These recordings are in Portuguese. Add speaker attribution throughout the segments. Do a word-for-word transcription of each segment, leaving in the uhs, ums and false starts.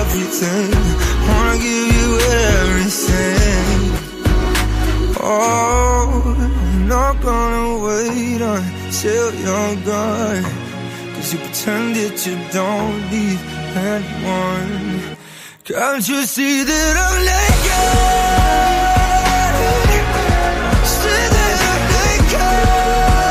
Speaker 1: everything. Wanna give you everything. Oh, I'm not gonna wait until you're gone, 'cause you pretend that you don't need anyone. Can't you see that I'm naked? See that I'm naked.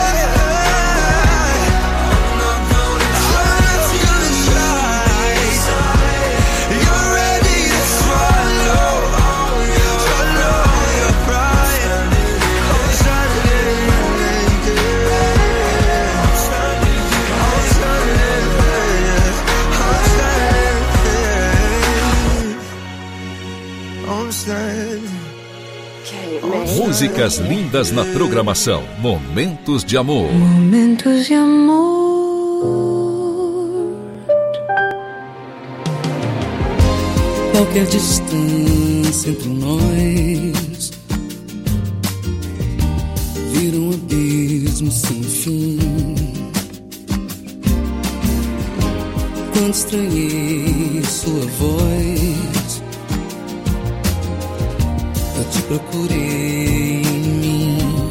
Speaker 2: Músicas lindas na programação. Momentos de amor.
Speaker 3: Momentos de amor.
Speaker 4: Qualquer distância entre nós vira um abismo sem fim. Quando estranhei sua voz, eu te procurei em mim.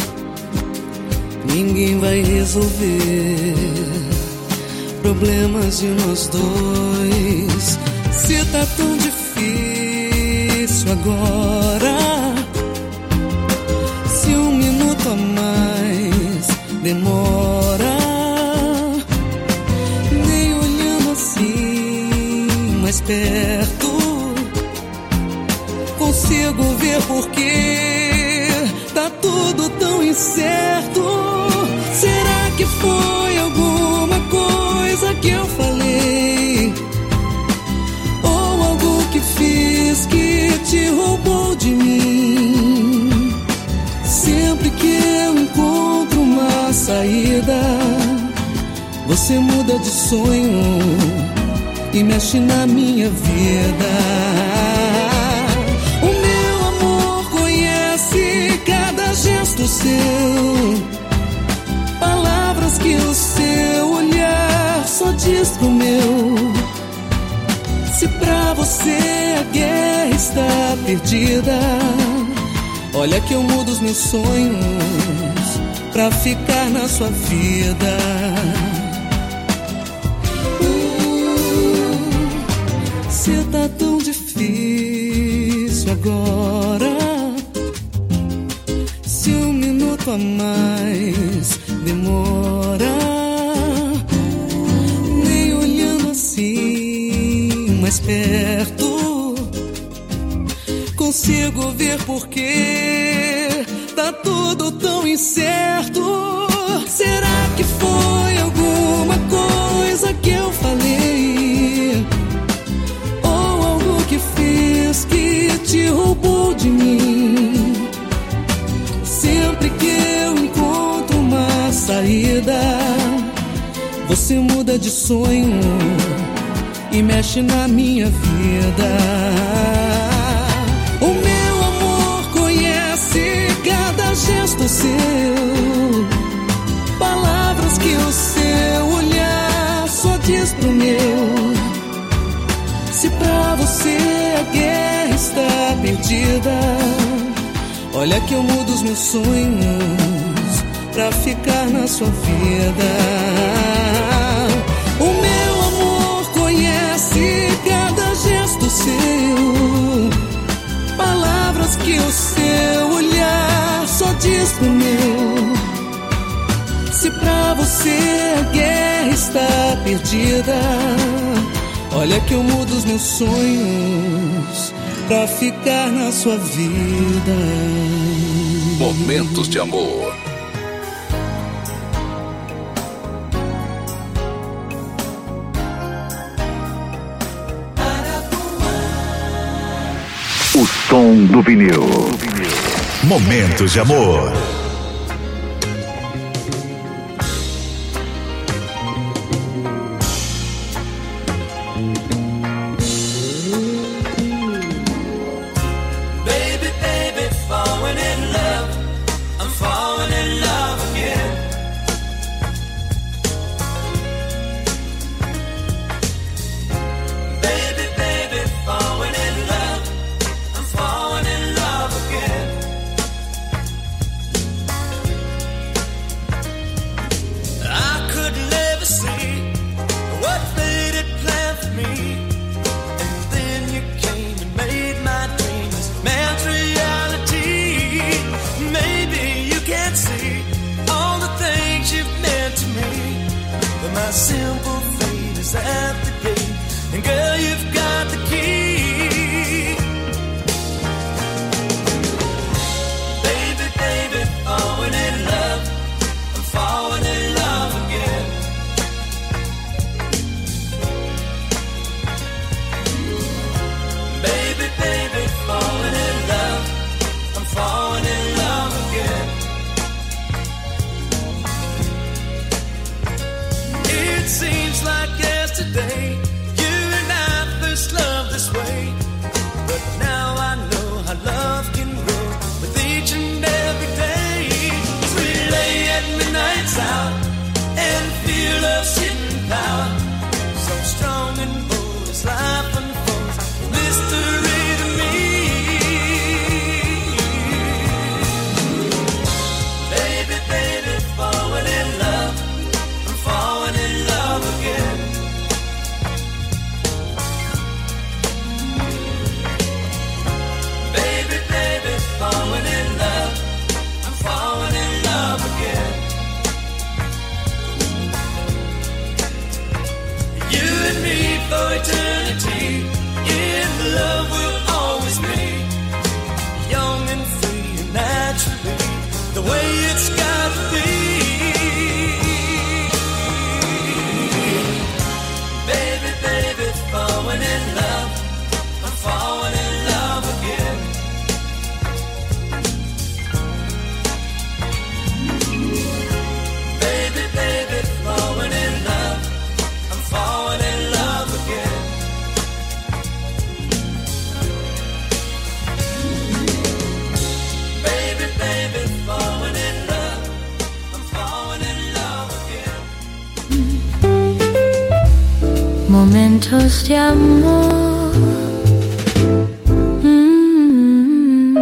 Speaker 4: Ninguém vai resolver problemas de nós dois. Se tá tão difícil agora, se um minuto a mais demora, nem olhando assim mais perto consigo ver porque tá tudo tão incerto. Será que foi alguma coisa que eu falei, ou algo que fiz que te roubou de mim? Sempre que eu encontro uma saída, você muda de sonho e mexe na minha vida. Cada gesto seu, palavras que o seu olhar só diz pro meu. Se pra você a guerra está perdida, olha que eu mudo os meus sonhos pra ficar na sua vida. uh, Se tá tão difícil agora, a mais demora, nem olhando assim mais perto consigo ver porque tá tudo tão incerto. Será que foi alguma coisa que eu falei, ou algo que fiz que te roubou de mim? Sempre que eu encontro uma saída, você muda de sonho e mexe na minha vida. O meu amor conhece cada gesto seu, palavras que o seu olhar só diz pro meu. Se pra você a guerra está perdida, olha que eu mudo os meus sonhos pra ficar na sua vida. O meu amor conhece cada gesto seu, palavras que o seu olhar só diz pro meu. Se pra você a guerra está perdida, olha que eu mudo os meus sonhos pra ficar na sua vida.
Speaker 2: Momentos de amor.
Speaker 5: O som do vinil. Momentos de amor.
Speaker 6: Baby, baby
Speaker 3: momentos de amor. Mm.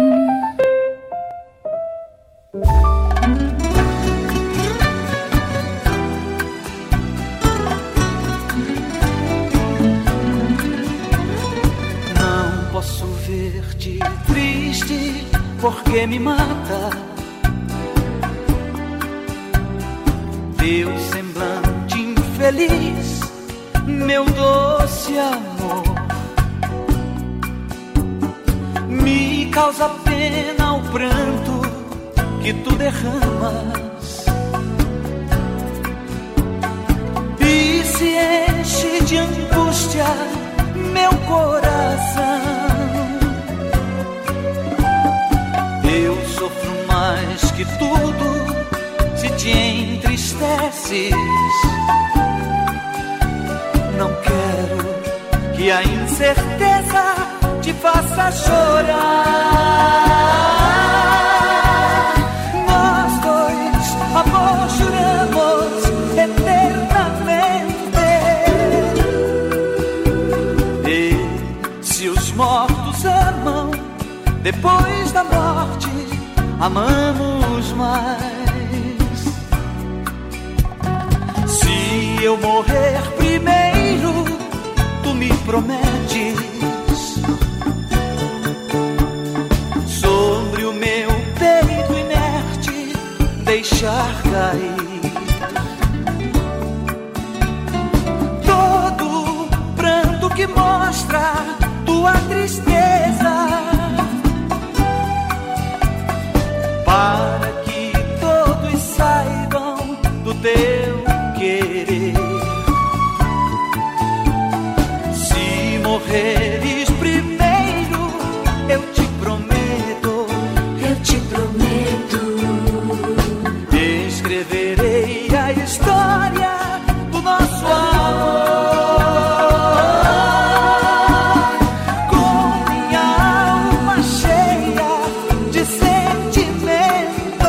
Speaker 6: Não posso ver-te triste, porque me mata teu semblante infeliz, meu doce amor. Me causa pena o pranto que tu derramas e se enche de angústia meu coração. Eu sofro mais que tudo se te entristeces. Não quero que a incerteza te faça chorar. Nós dois, amor, juramos eternamente. E se os mortos amam, depois da morte amamos mais. Se eu morrer primeiro, tu me prometes sobre o meu peito inerte deixar cair todo pranto que mostra tua tristeza, para que todos saibam do teu querer. Se morreres primeiro, eu te prometo,
Speaker 3: Eu te prometo,
Speaker 6: escreverei a história do nosso amor com minha alma cheia de sentimento.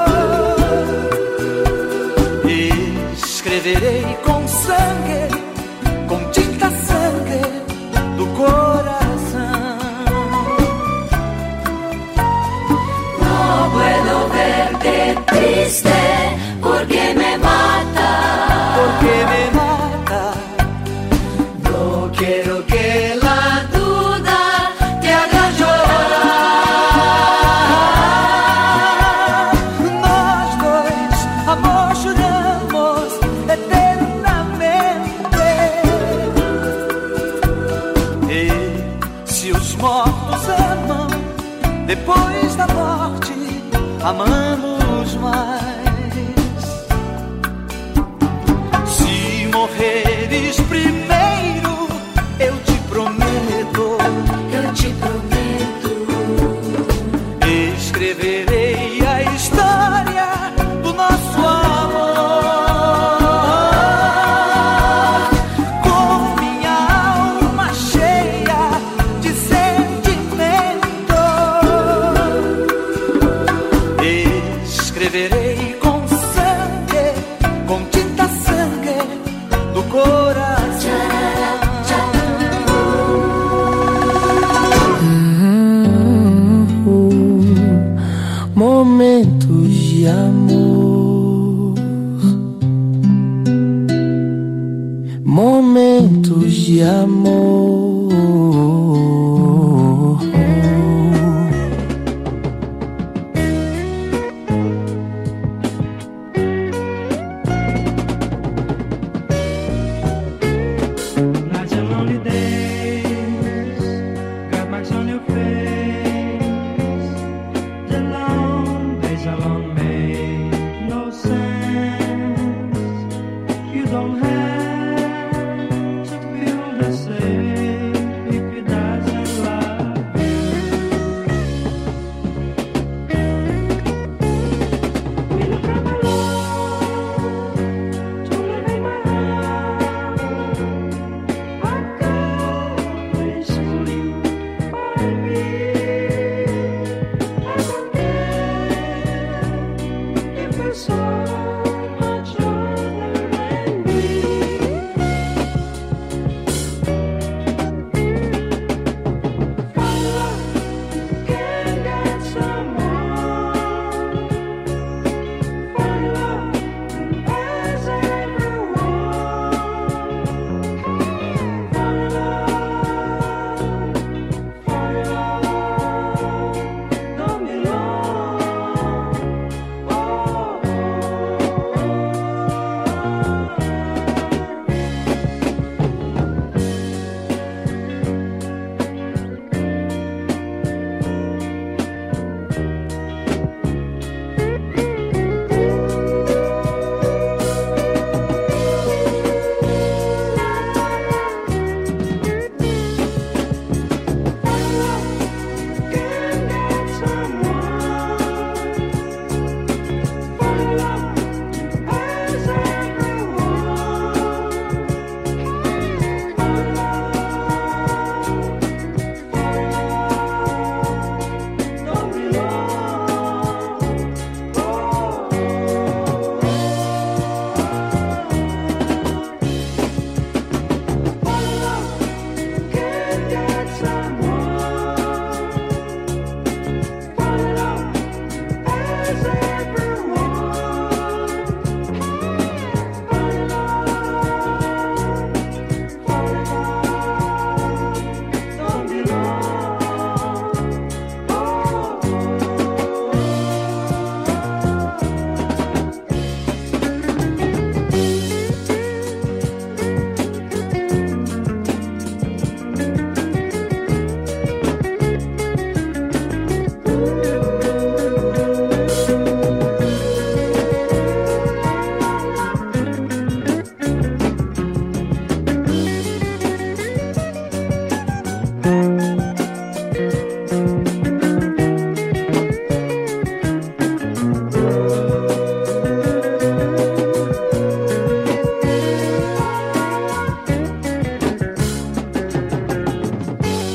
Speaker 6: Escreverei com sangue, com tinta sangue do coração.
Speaker 3: no puedo verte triste porque me mata.
Speaker 6: Porque me mata.
Speaker 3: No quiero que la duda te haga llorar.
Speaker 6: Nós dois, amor, juramos eternamente. E se os mortos amam, depois da morte amamos mais. Se morreres primeiro, eu te prometo,
Speaker 3: Eu te prometo,
Speaker 6: escreverei a história do nosso amor com minha alma cheia de sentimento. Escreverei com sangue, com tinta sangue do coração.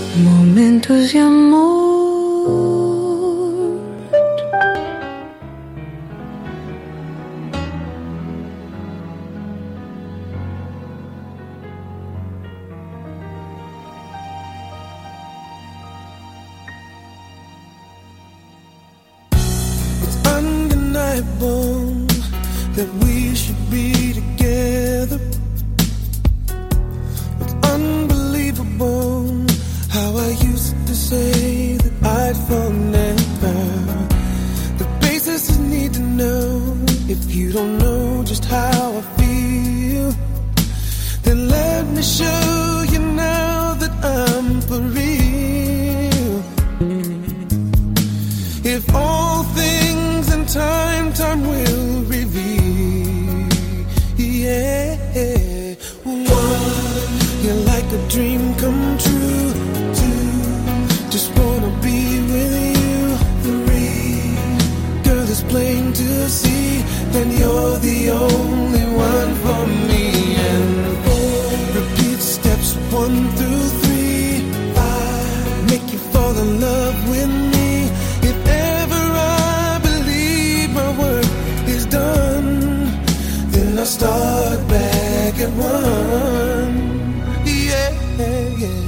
Speaker 7: Momentos de amor.
Speaker 1: It's undeniable that we should be together. It's unbelievable how I used to say that I'd fall never. The basis is need to know. If you don't know just how I feel, then let me show you now that I'm for real. If all things in time, time will reveal. Yeah. One, you're like a dream come true. Just wanna be with you. Three, girl, it's plain to see that you're the only one for me. And four, repeat steps one through three. Five, make you fall in love with me. If ever I believe my work is done, then I'll start back at one. Yeah, yeah.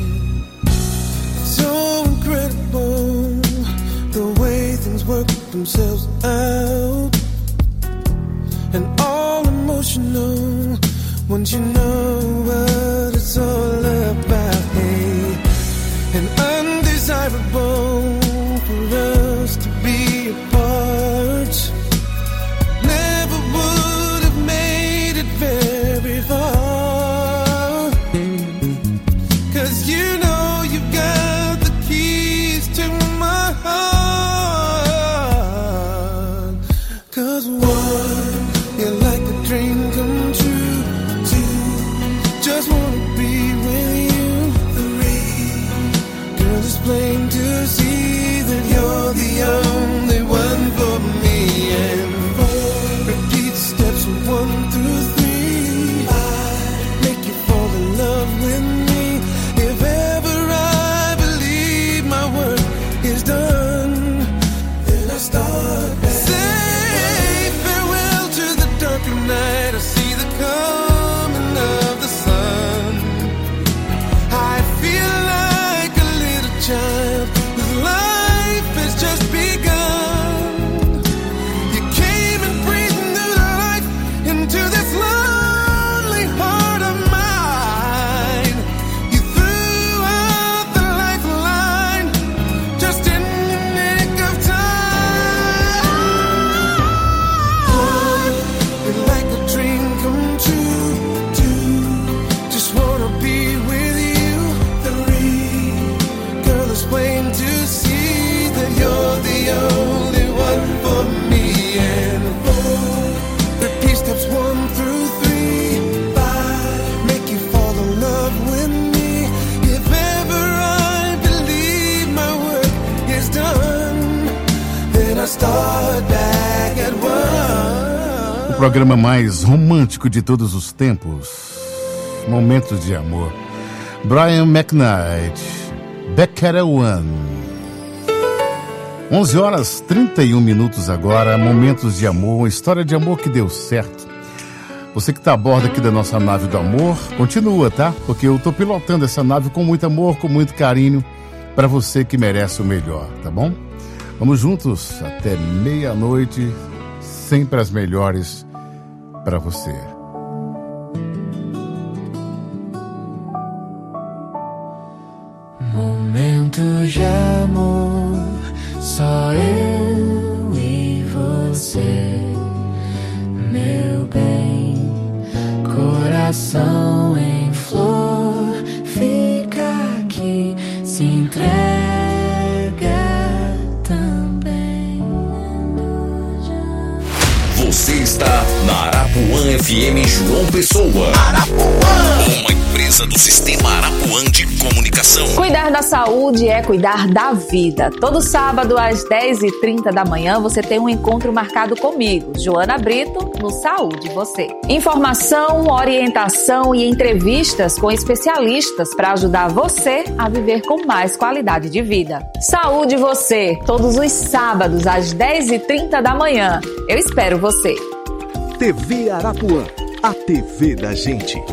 Speaker 1: So incredible the way things work themselves out, and all emotional once you know what it's all about. Hey, and undesirable for us to be apart. Never would have made it very far, 'cause you know you've got the keys to my heart. 'Cause one, you're like a dream come true. Two, just wanna be with you. Three, girl, it's plain to see that you're the only one for me. And four, repeat steps one through three. Five, make you fall in love with me. If ever I believe my work is done, then I start back. Say farewell to the darker night. I see the coming of the sun. I feel like a little child whose life has just begun. You came and breathed new life into this lonely heart of mine. You threw out the lifeline just in the nick of time. One, you're like a dream come true. Two, just wanna be with you. Three, girl, it's plain to see that you're the only one for me. And four, repeat steps one through three. Five, make you fall in love with me. If ever I believe my work is done, then I start back at one.
Speaker 8: O programa mais romântico de todos os tempos, Momentos de Amor. Brian McKnight, Back at One. onze horas e trinta e um minutos agora, Momentos de Amor, uma história de amor que deu certo. Você que está a bordo aqui da nossa nave do amor, continua, tá? Porque eu tô pilotando essa nave com muito amor, com muito carinho, para você que merece o melhor, tá bom? Vamos juntos até meia-noite, sempre as melhores para você.
Speaker 3: Momentos de amor, só eu e você, meu bem. Coração em flor, fica aqui, se entrega também.
Speaker 2: Você está na Arapa Arapuã F M João Pessoa. Arapuã, uma empresa do Sistema Arapuã de Comunicação.
Speaker 7: Cuidar da saúde é cuidar da vida. Todo sábado às dez e trinta da manhã você tem um encontro marcado comigo, Joana Brito, no Saúde Você. Informação, orientação e entrevistas com especialistas para ajudar você a viver com mais qualidade de vida. Saúde Você, todos os sábados às dez e trinta da manhã. Eu espero você.
Speaker 9: T V Arapuã, a T V da gente.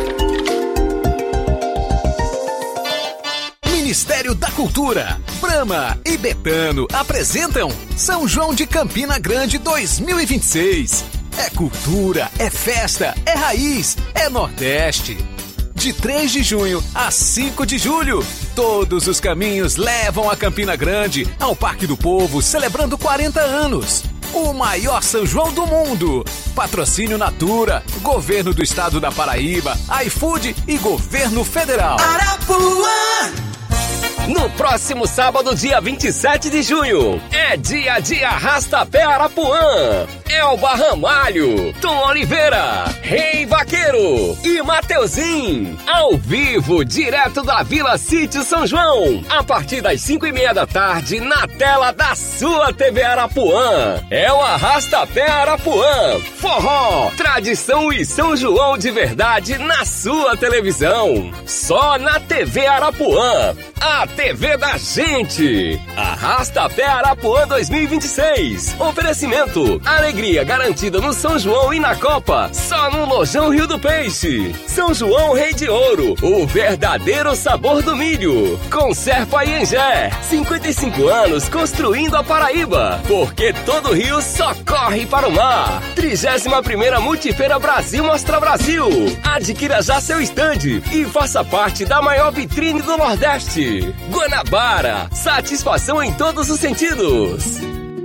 Speaker 10: Ministério da Cultura, Brahma e Betano apresentam São João de Campina Grande dois mil e vinte e seis. É cultura, é festa, é raiz, é Nordeste. De três de junho a cinco de julho, todos os caminhos levam a Campina Grande ao Parque do Povo, celebrando quarenta anos. O maior São João do mundo. Patrocínio Natura, Governo do Estado da Paraíba, iFood e Governo Federal.
Speaker 11: Arapuã! No próximo sábado, dia vinte e sete de junho, é dia de Arrasta-Pé Arapuã. Elba Ramalho, Tom Oliveira, Rei Vaqueiro e Mateuzinho. Ao vivo, direto da Vila Sítio São João. A partir das cinco e meia da tarde, na tela da sua T V Arapuã. É o Arrasta-Pé Arapuã. Forró, tradição e São João de verdade na sua televisão. Só na T V Arapuã. A T V da gente. Arrasta-Pé Arapuã dois mil e vinte e seis. Oferecimento. Alegria garantida no São João e na Copa. Só no Lojão Rio do Peixe. São João Rei de Ouro. O verdadeiro sabor do milho. Conserva Iengé. cinquenta e cinco anos construindo a Paraíba. Porque todo rio só corre para o mar. trigésima primeira Multifeira Brasil Mostra Brasil. Adquira já seu estande e faça parte da maior vitrine do Nordeste. Guanabara, satisfação em todos os sentidos.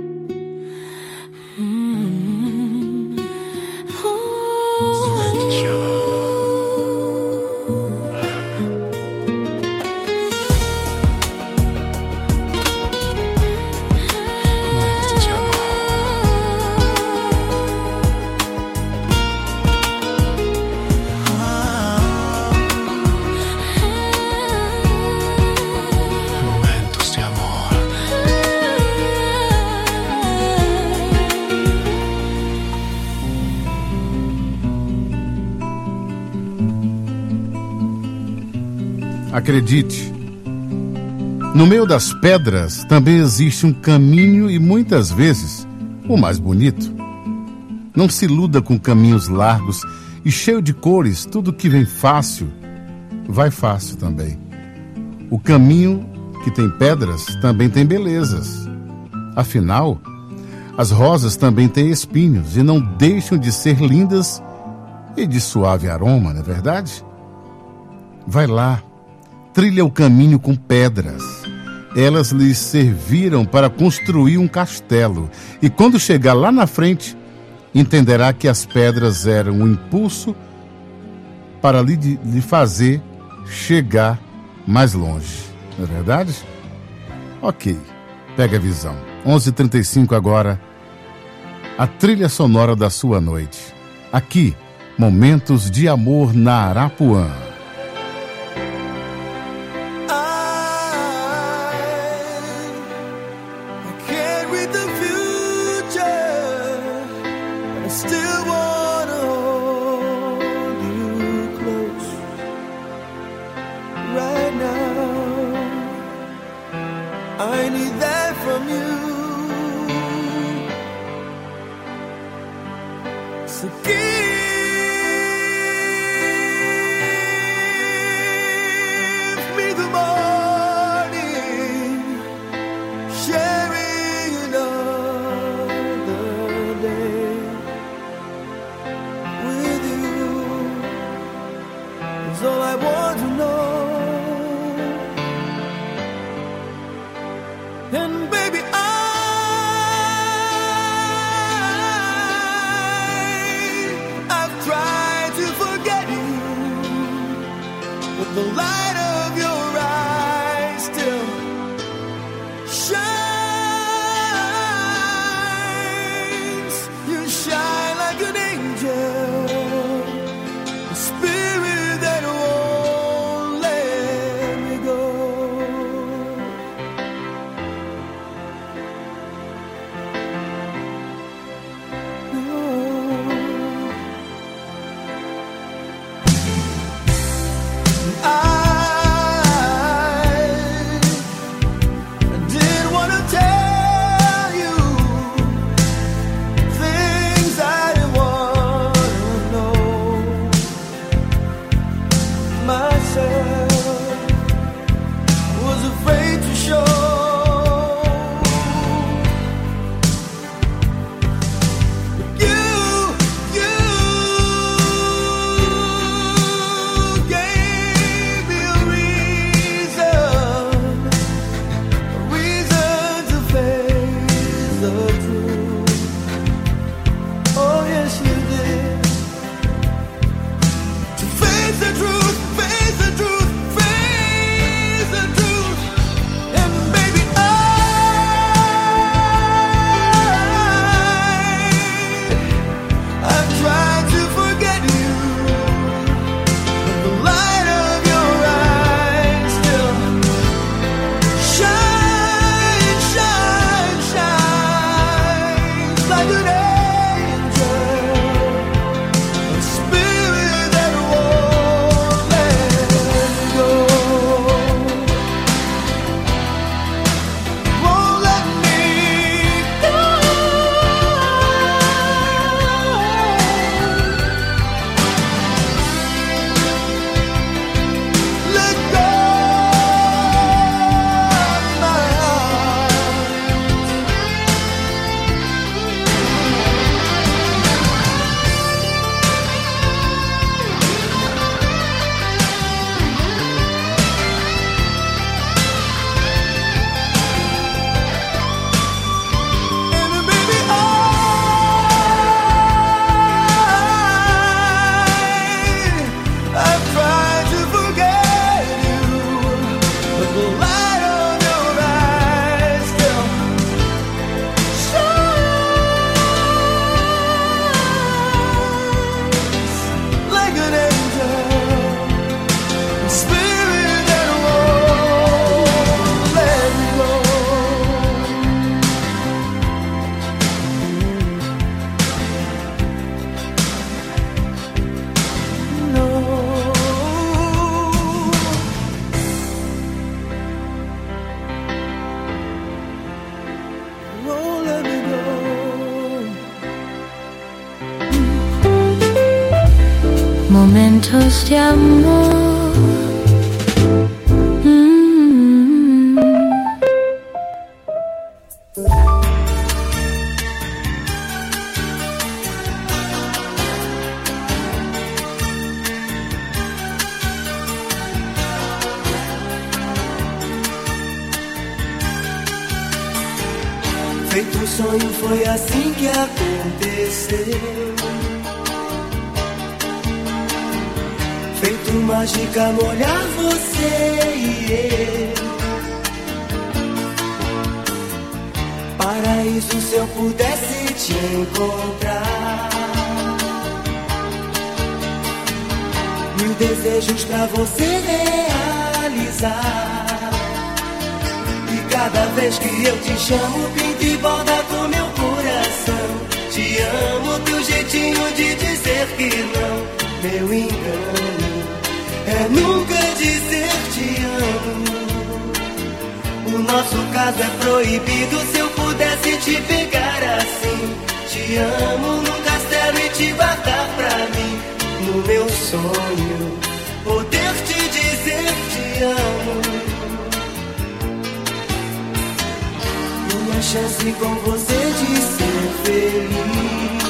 Speaker 8: Acredite, no meio das pedras também existe um caminho e muitas vezes o mais bonito. Não se iluda com caminhos largos e cheio de cores. Tudo que vem fácil, vai fácil também. O caminho que tem pedras também tem belezas. Afinal, as rosas também têm espinhos e não deixam de ser lindas e de suave aroma, não é verdade? Vai lá. Trilha o caminho com pedras. Elas lhe serviram para construir um castelo. E quando chegar lá na frente, entenderá que as pedras eram um impulso para lhe, lhe fazer chegar mais longe. Não é verdade? Ok, pega a visão. onze e trinta e cinco agora. A trilha sonora da sua noite. Aqui, Momentos de Amor na Arapuã.
Speaker 3: momentos de amor. Mm.
Speaker 12: Feito um sonho, foi assim que aconteceu. Feito mágica, molhar você e eu. Paraíso, se eu pudesse te encontrar. Mil desejos pra você realizar. Cada vez que eu te chamo, pinta e borda com meu coração. Te amo, teu jeitinho de dizer que não. Meu engano é nunca dizer te amo. O nosso caso é proibido. Se eu pudesse te pegar assim, te amo num castelo e te guardar pra mim. No meu sonho, poder te dizer te amo. Chance com você de ser feliz.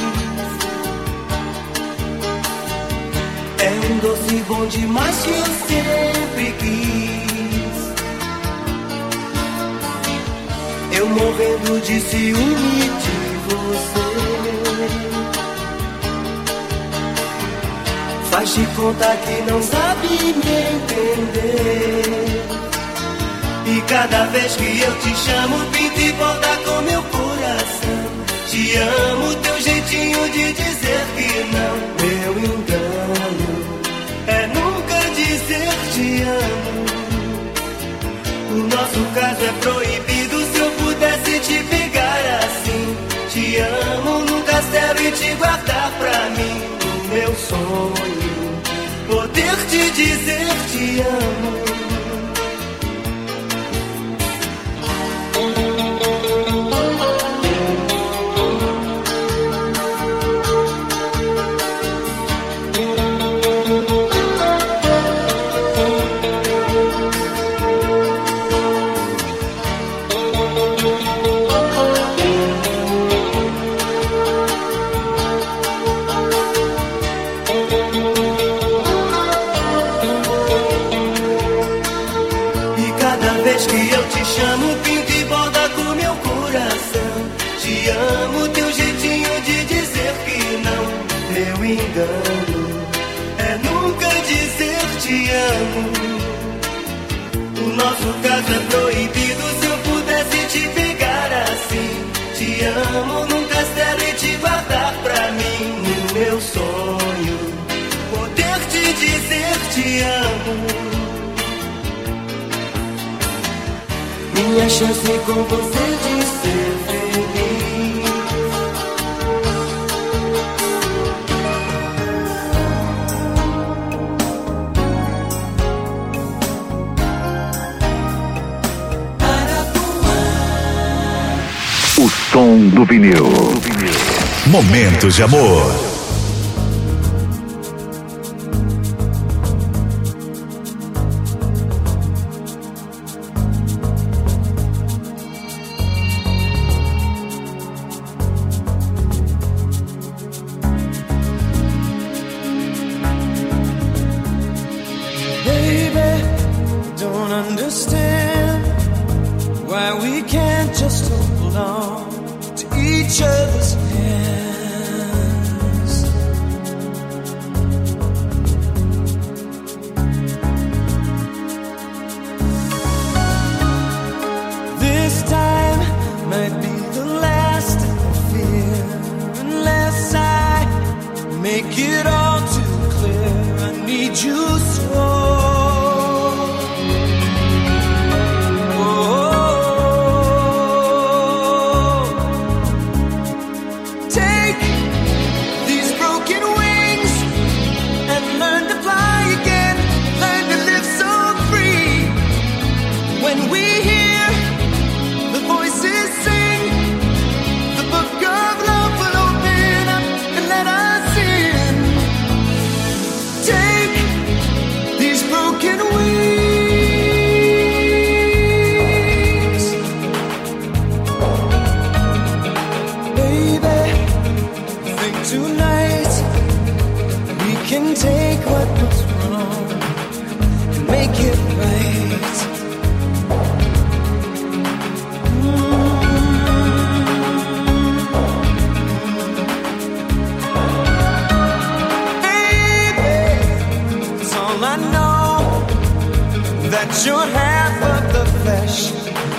Speaker 12: É um doce bom demais que eu sempre quis. Eu morrendo de ciúme de você. Faz de conta que não sabe me entender. E cada vez que eu te chamo, pinta e borda com meu coração. Te amo, teu jeitinho de dizer que não. Meu engano é nunca dizer te amo. O nosso caso é proibido. Se eu pudesse te pegar assim, te amo num castelo e te guardar pra mim. No meu sonho, poder te dizer te amo. Chamo, pinta e borda com meu coração. Te amo, teu jeitinho de dizer que não. Meu engano é nunca dizer te amo. O nosso caso é proibido. Se eu pudesse te pegar assim, te amo num castelo e te guardar pra mim. No meu sonho, poder te dizer te amo. Minha chance com você de ser feliz.
Speaker 5: O som do vinil. Momentos de amor.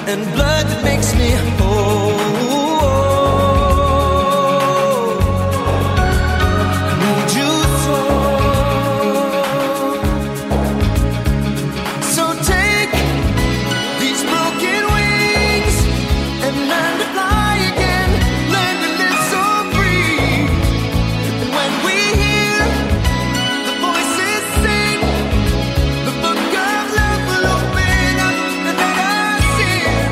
Speaker 1: and blood that makes me whole. I need you so. So take these broken wings and learn to fly again. Learn to live so free. And when we hear the voices sing, the book of love will open up and let us in.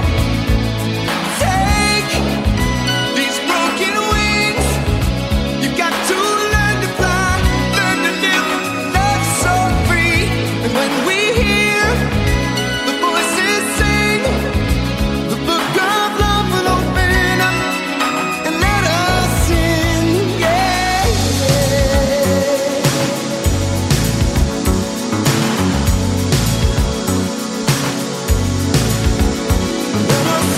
Speaker 1: Take these broken wings. You've got to learn to fly, learn to live love so free. And when we hear the voices sing, the book of love will open up and let us in. Yeah, let us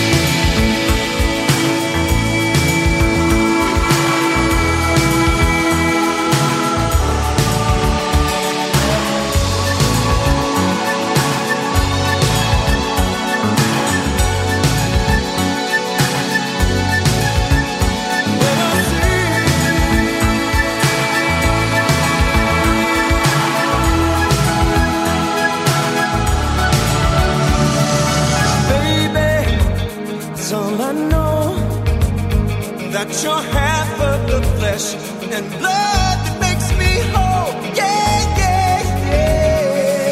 Speaker 1: baby, it's all I know, that you're half of the flesh and blood that makes me whole. Yeah, yeah, yeah.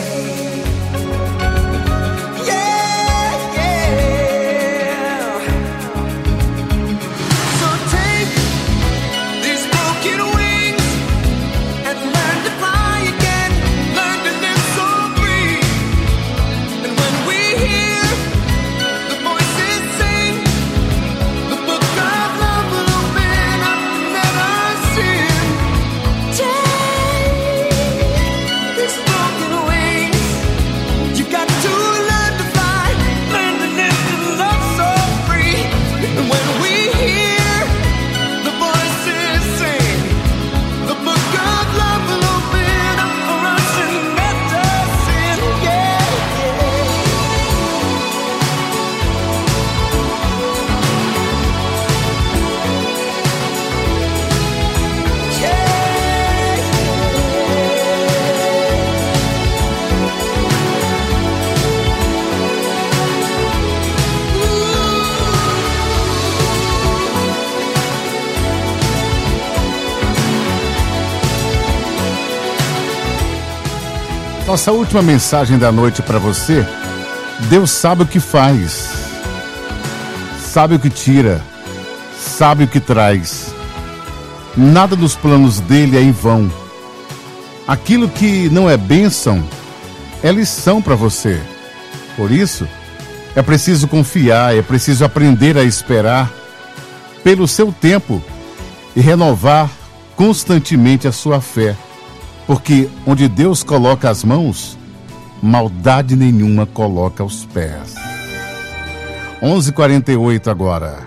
Speaker 1: Yeah, yeah. So take these broken wings and learn to fly again. Learn to live so free. And when we hear the voices sing, the book of love will open up and let us in. Take these broken wings. You got to learn to fly, learn to live and love so free. And when we hear the voices sing, the book of love will open up for us and let us in. Yeah,
Speaker 8: Nossa última mensagem da noite para você. Deus sabe o que faz, sabe o que tira, sabe o que traz. Nada dos planos dele é em vão. Aquilo que não é bênção é lição para você. Por isso, é preciso confiar, é preciso aprender a esperar pelo seu tempo e renovar constantemente a sua fé. Porque onde Deus coloca as mãos, maldade nenhuma coloca os pés. onze e quarenta e oito agora.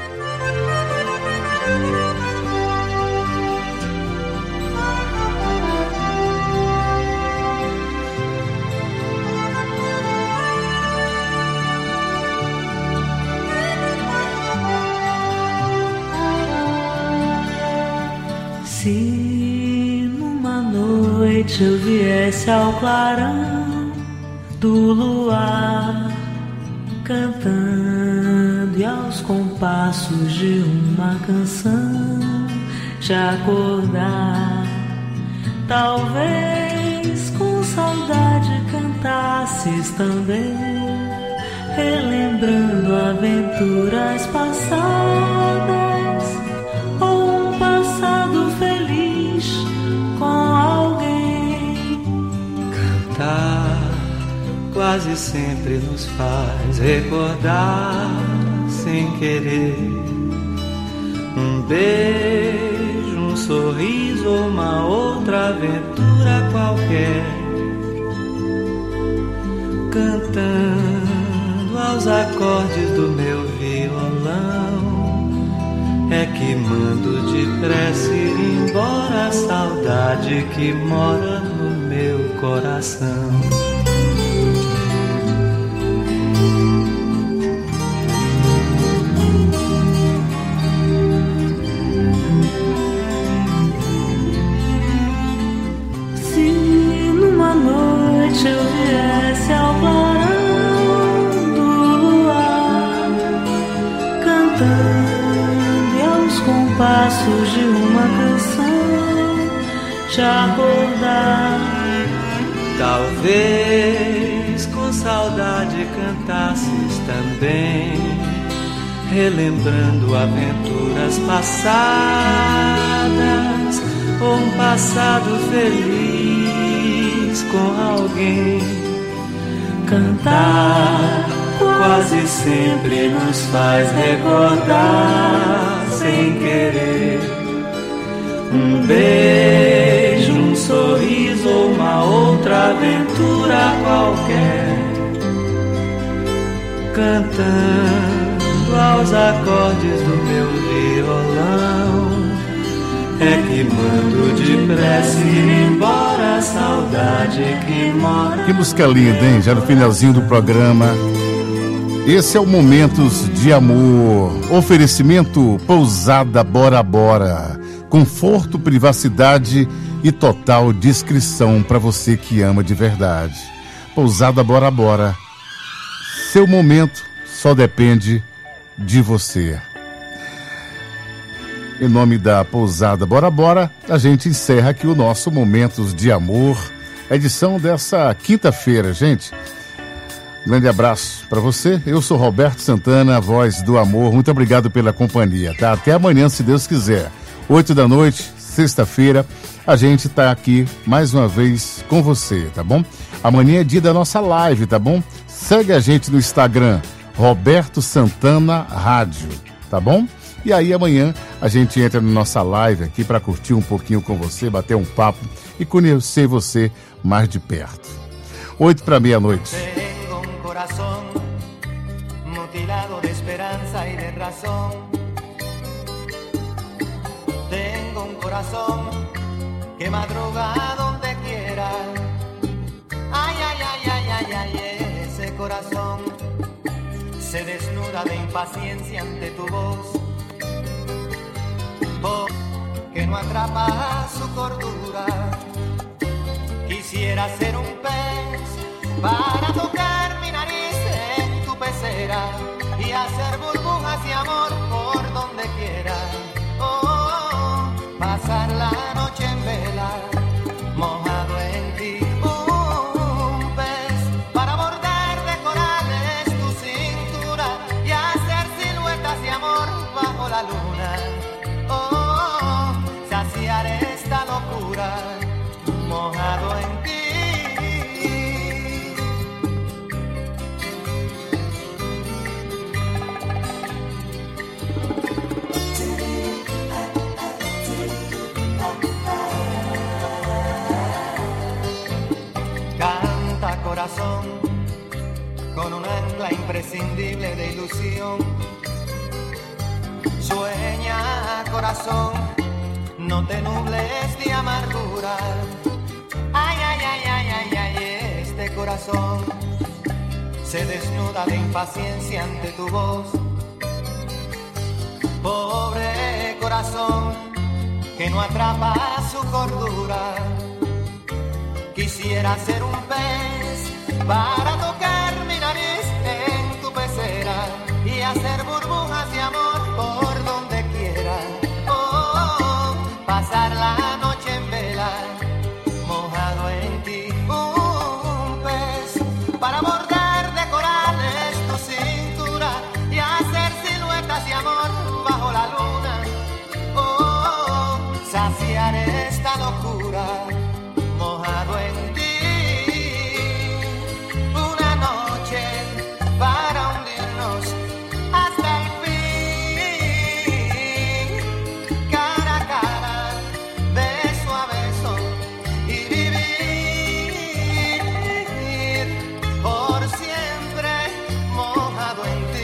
Speaker 13: Se numa noite eu viesse ao clarão do luar, cantando e aos compassos de uma canção te acordar, talvez com saudade cantasses também, relembrando aventuras passadas ou um passado feliz com alguém.
Speaker 12: Cantar quase sempre nos faz recordar sem querer um beijo, um sorriso ou uma outra aventura qualquer. Cantando aos acordes do meu violão, é que mando depressa ir embora a saudade que mora no meu coração.
Speaker 13: surgiu uma canção te acordar.
Speaker 6: Talvez com saudade cantasses também, relembrando aventuras passadas, ou um passado feliz com alguém.
Speaker 13: Cantar
Speaker 6: quase sempre nos faz recordar sem querer um beijo, um sorriso ou uma outra aventura qualquer. Cantando aos acordes do meu violão, é que mando depressa ir embora a saudade que mora.
Speaker 8: Que música linda, hein? Já no finalzinho do programa. Esse é o Momentos de Amor. Oferecimento Pousada Bora Bora. Conforto, privacidade e total discrição para você que ama de verdade. Pousada Bora Bora. Seu momento só depende de você. Em nome da Pousada Bora Bora, a gente encerra aqui o nosso Momentos de Amor, edição dessa quinta-feira, gente. Grande abraço para você. Eu sou Roberto Santana, a voz do amor. Muito obrigado pela companhia, tá? Até amanhã, se Deus quiser. Oito da noite, sexta-feira, a gente tá aqui mais uma vez com você, tá bom? Amanhã é dia da nossa live, tá bom? Segue a gente no Instagram, Roberto Santana Rádio, tá bom? E aí amanhã a gente entra na nossa live aqui para curtir um pouquinho com você, bater um papo e conhecer você mais de perto. Oito para meia-noite.
Speaker 12: Corazón mutilado de esperanza y de razón. Tengo un corazón que madruga donde quiera. Ay, ay, ay, ay, ay, ay, ese corazón se desnuda de impaciencia ante tu voz, porque no atrapa su cordura. Quisiera ser un pez para tocar mi nariz en tu pecera y hacer burbujas de amor por donde quiera. Oh, oh, oh, pasar la noche en vela, mojado en ti. Un pez para bordar de corales tu cintura y hacer siluetas de amor bajo la luna. Oh, oh, oh, saciar esta locura, mojado en ti. Corazón, con un ancla imprescindible de ilusión. Sueña, corazón, no te nubles de amargura. Ay, ay, ay, ay, ay, ay, este corazón se desnuda de impaciencia ante tu voz. Pobre corazón que no atrapa su cordura. Quisiera ser un pez para tocar mi nariz en tu pecera y hacer burbujas de amor por donde quiera. Oh, oh, oh, pasar la noche en vela, mojado en ti. Un pez para bordar de corales tu cintura y hacer siluetas de amor bajo la luna. Oh, oh, oh, saciar esta locura, mojado en ti. Una noche para hundirnos hasta el fin, cara a cara, beso a beso y vivir por siempre mojado en ti.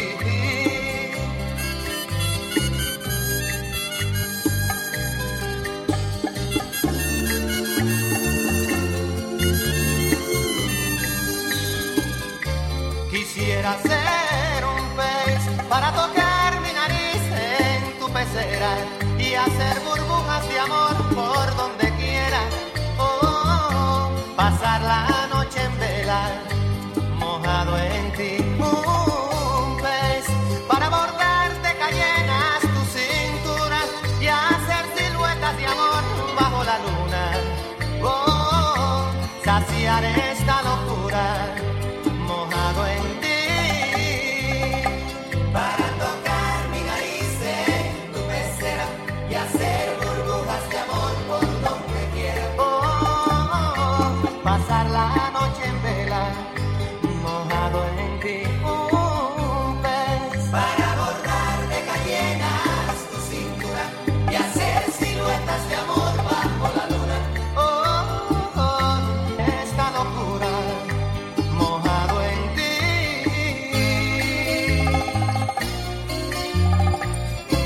Speaker 12: Quisiera ser un pez para tocar mi nariz en tu pecera y hacer burbujas de amor por donde quiera. Oh, oh, oh, pasar la noche en vela, mojado en ti. Un pez para bordar de cayenas tu cintura y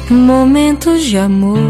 Speaker 3: Momentos de amor.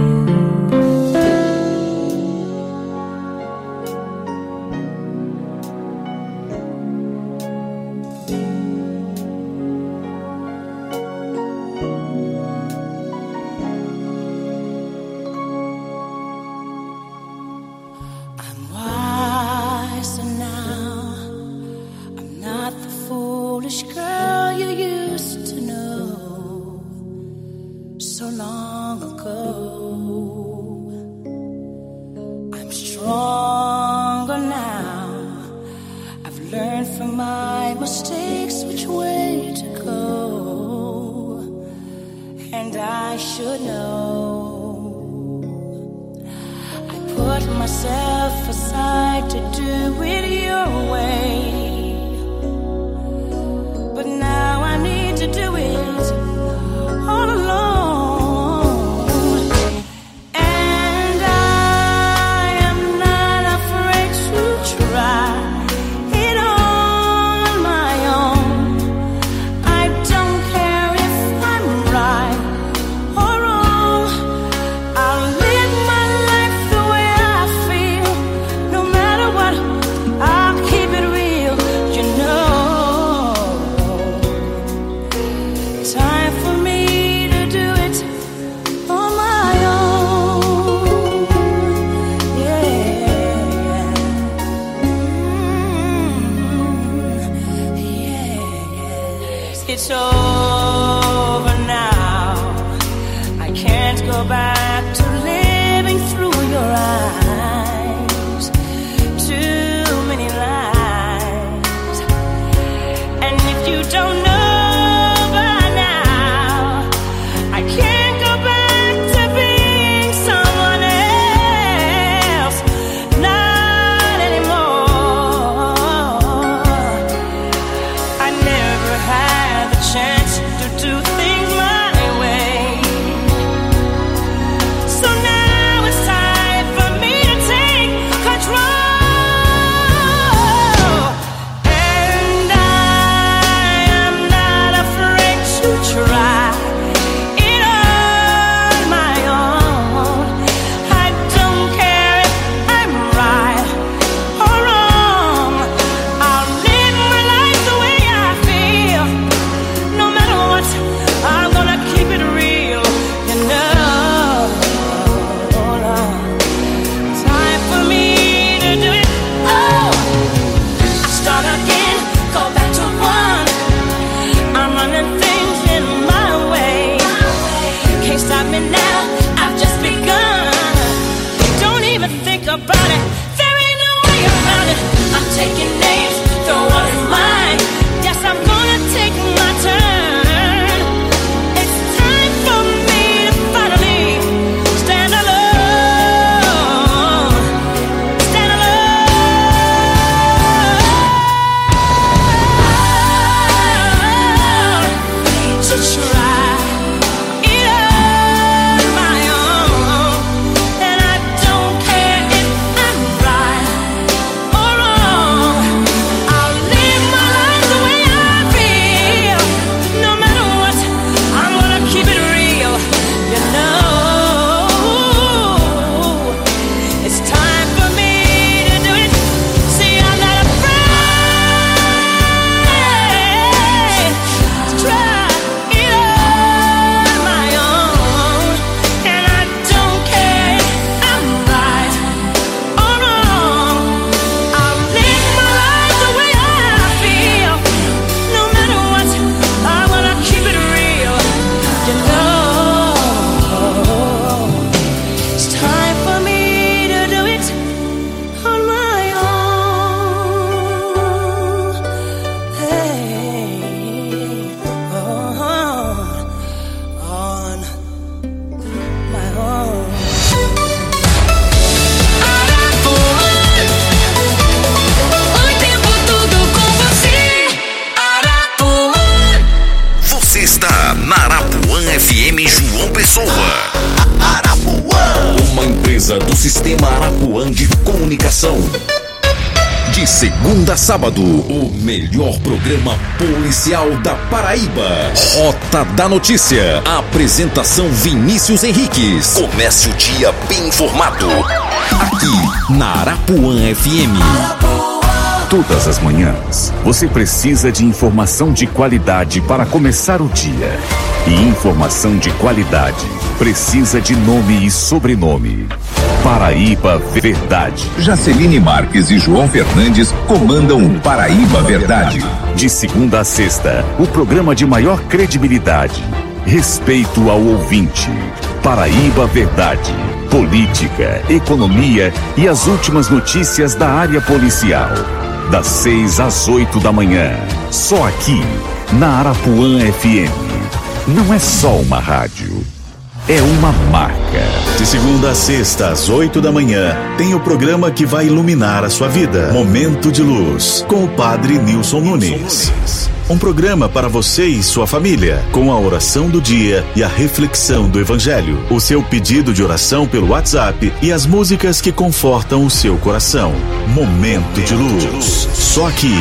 Speaker 2: Arapuã. Uma empresa do Sistema Arapuã de Comunicação. De segunda a sábado, o melhor programa policial da Paraíba. Rota da Notícia. Apresentação Vinícius Henriques. Comece o dia bem informado. Aqui, na Arapuã F M.
Speaker 5: Todas as manhãs, você precisa de informação de qualidade para começar o dia. E informação de qualidade precisa de nome e sobrenome. Paraíba Verdade.
Speaker 2: Jaceline Marques e João Fernandes comandam o Paraíba Verdade.
Speaker 5: De segunda a sexta, o programa de maior credibilidade. Respeito ao ouvinte. Paraíba Verdade. Política, economia e as últimas notícias da área policial. Das seis às oito da manhã. Só aqui, na Arapuã F M. Não é só uma rádio. É uma marca.
Speaker 14: De segunda a sexta, às oito da manhã, tem o programa que vai iluminar a sua vida. Momento de Luz, com o Padre Nilson Nunes. Um programa para você e sua família, com a oração do dia e a reflexão do Evangelho. O seu pedido de oração pelo WhatsApp e as músicas que confortam o seu coração. Momento de Luz. Só aqui.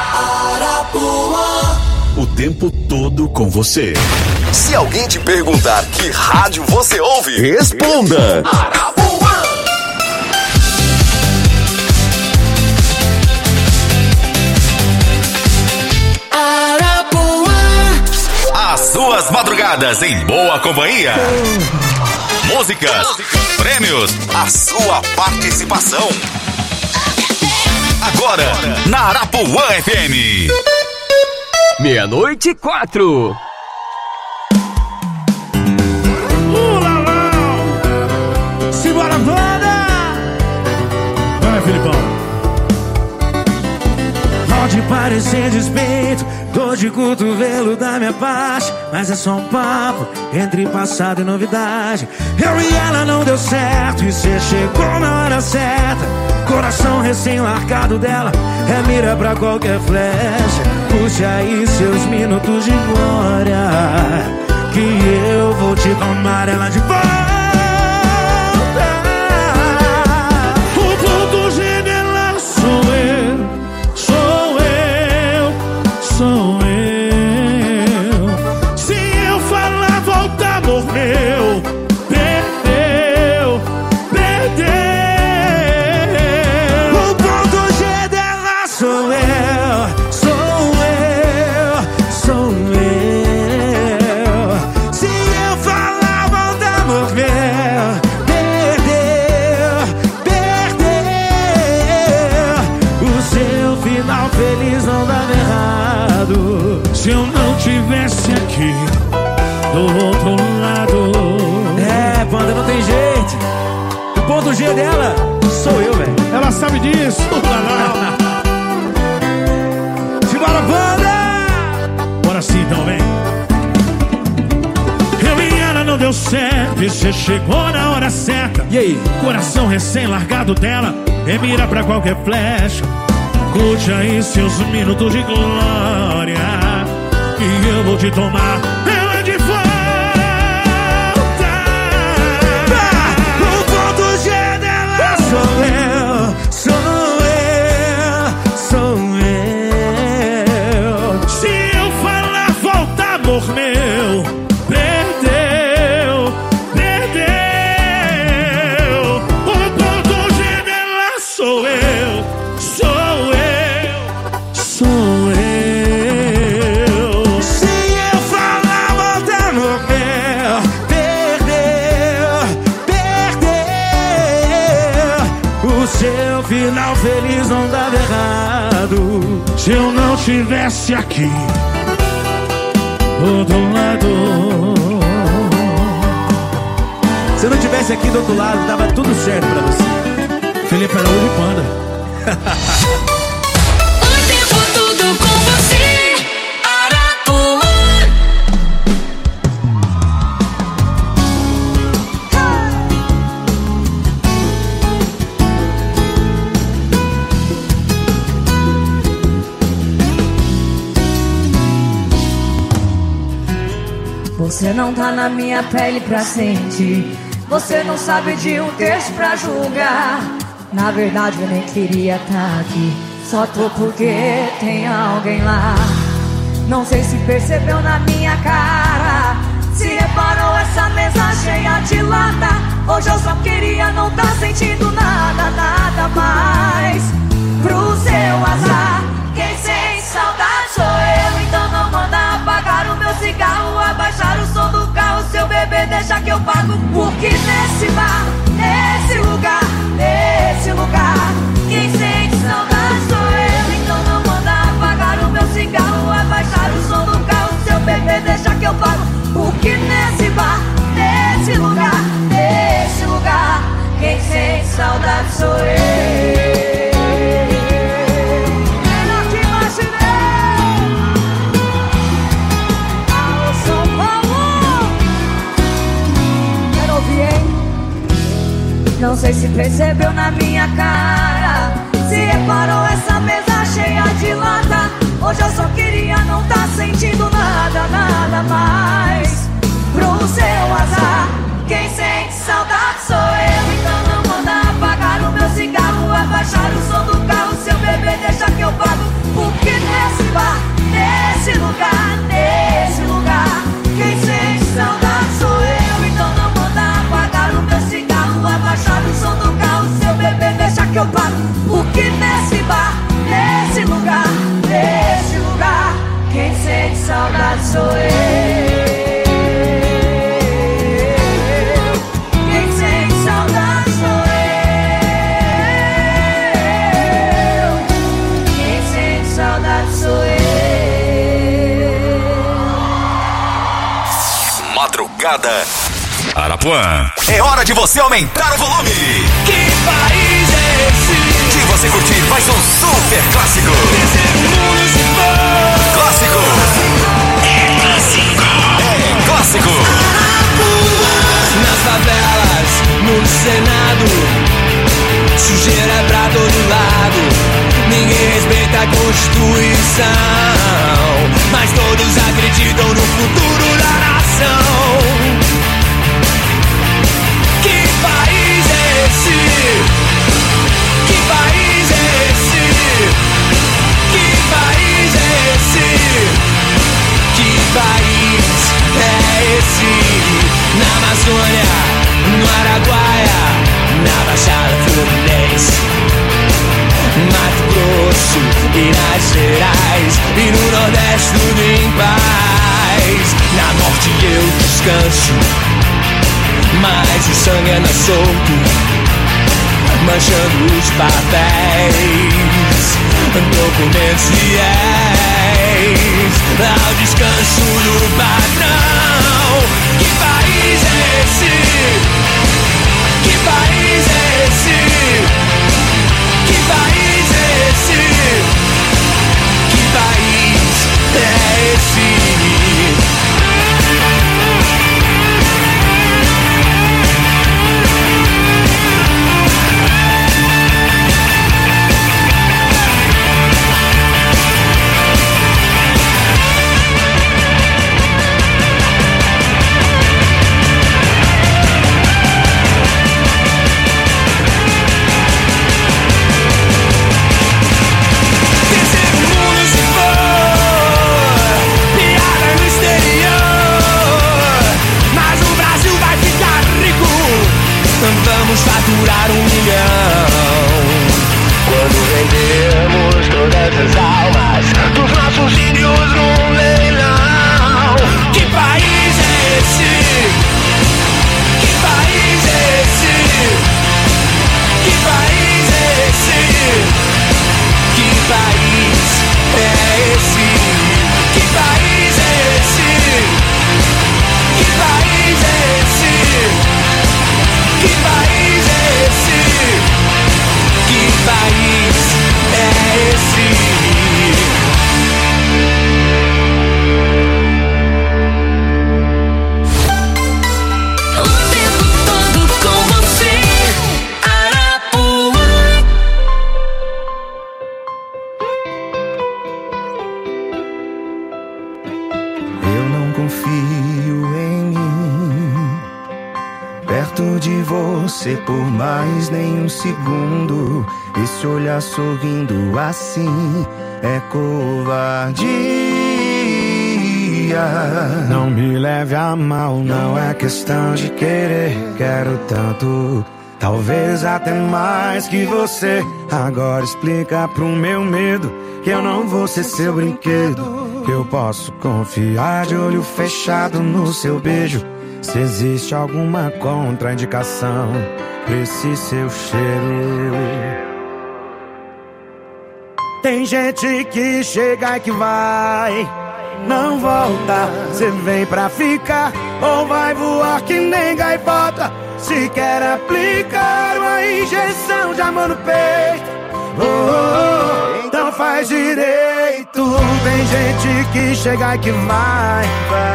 Speaker 14: O tempo todo com você.
Speaker 2: Se alguém te perguntar que rádio você ouve, responda. Arapuã. Arapuã. As suas madrugadas em boa companhia. Músicas, prêmios, a sua participação. Agora, na Arapuã F M.
Speaker 11: Meia-noite e quatro.
Speaker 15: Simbora, banda! Vai, Filipão. Pode parecer despeito, dor de cotovelo da minha parte, mas é só um papo entre passado e novidade. Eu e ela não deu certo e cê chegou na hora certa. Coração recém-largado dela é mira pra qualquer flecha. Puxe aí seus minutos de glória, que eu vou te tomar ela de volta. O ponto G dela sou eu, sou eu, sou eu. Se eu falar volta, amor meu, perdeu, perdeu. O ponto G dela sou eu, sou eu, sou eu. Se eu falar volta, amor meu, perdeu, perdeu. O seu final feliz não dava errado. Se eu não tivesse aqui do outro lado. É, banda, não tem jeito. O ponto G dela sou eu, velho. Ela sabe disso. Simbora, banda! Bora sim, então, vem. Eu e ela não deu certo e cê chegou na hora certa. E aí? Coração recém-largado dela é mira pra qualquer flecha. Curte aí seus minutos de glória, e eu vou te tomar ela de volta. O ponto G dela sou eu, sou eu, sou eu. Se eu falar volta, amor meu, perdeu, perdeu. O ponto G dela sou eu, sou eu, sou eu. Se eu falar volta, amor meu, perdeu, perdeu. O seu final feliz não dava errado. Se eu não tivesse aqui do outro lado. Se eu não tivesse aqui do outro lado, dava tudo certo pra você. Felipe Araújo e Panda.
Speaker 3: O tempo todo com você, Arapuã.
Speaker 16: Você não tá na minha pele pra sentir. Você não sabe de um texto pra julgar. Na verdade eu nem queria estar aqui. Só tô porque tem alguém lá. Não sei se percebeu na minha cara, se reparou essa mesa cheia de lata. Hoje eu só queria não tá sentindo nada, nada mais. Pro seu azar, quem sente saudade sou eu. Então não manda apagar o meu cigarro, abaixar o som do carro. Seu bebê deixa que eu pago. Porque nesse bar, nesse lugar, nesse lugar, quem sente saudade sou eu. Então não manda apagar o meu cigarro, abaixar o som do carro. Seu bebê deixa que eu pago. Porque nesse bar, nesse lugar, nesse lugar, quem sente saudade sou eu. Não sei se percebeu na minha cara, se reparou essa mesa cheia de lata. Hoje eu só queria não tá sentindo nada, nada mais. Pro seu azar, quem sente saudade sou eu. Então não manda apagar o meu cigarro, abaixar o som do carro. Seu bebê deixa que eu pago. Porque nesse bar, nesse lugar, nesse lugar, quem sente saudade sou eu. Então não manda apagar o meu cigarro, abaixar o som do carro. Seu bebê deixa que eu pago. Porque nesse bar, nesse lugar, nesse lugar, quem sente saudade sou eu. Quem sente saudade sou eu. Quem sente saudade sou eu.
Speaker 2: Madrugada Arapuã. É hora de você aumentar o volume.
Speaker 12: Que país é esse?
Speaker 2: De você curtir mais um super clássico. Clássico. É clássico. É clássico.
Speaker 12: Nas favelas, no Senado, sujeira pra todo lado. Ninguém respeita a Constituição, mas todos acreditam no futuro da nação. Que país é esse? Que país é esse? Que país é esse? Que país é esse? Na Amazônia, no Araguaia, na Baixada Fluminense, Mato Grosso e Minas Gerais, e no Nordeste tudo em paz. Na morte eu descanso, mas o sangue anda solto, manchando os papéis, documentos fiéis ao descanso do patrão. Que país é esse? Que país é esse? Que país é esse? Que país é esse? Vamos faturar um milhão quando vendermos todas as almas dos nossos índios num leilão. Que país é esse? Que país é esse? Que país é esse? Que país é esse? Que país é esse? Que país é esse? Que país é esse? Que país é esse? O tempo todo com você, Arapuã.
Speaker 1: Eu não confio em mim. Perto de você por mais nem um segundo. Esse olhar sorrindo assim é covardia.
Speaker 15: Não me leve a mal, não é questão de querer. Quero tanto, talvez até mais que você. Agora explica pro meu medo que eu não vou ser seu brinquedo, que eu posso confiar de olho fechado no seu beijo. Se existe alguma contraindicação pra esse seu cheiro. Tem gente que chega e que vai, não volta. Cê vem pra ficar ou vai voar que nem gaivota. Se quer aplicar uma injeção de amor no peito, oh, oh, oh, então faz direito. Tem gente que chega e que vai, vai.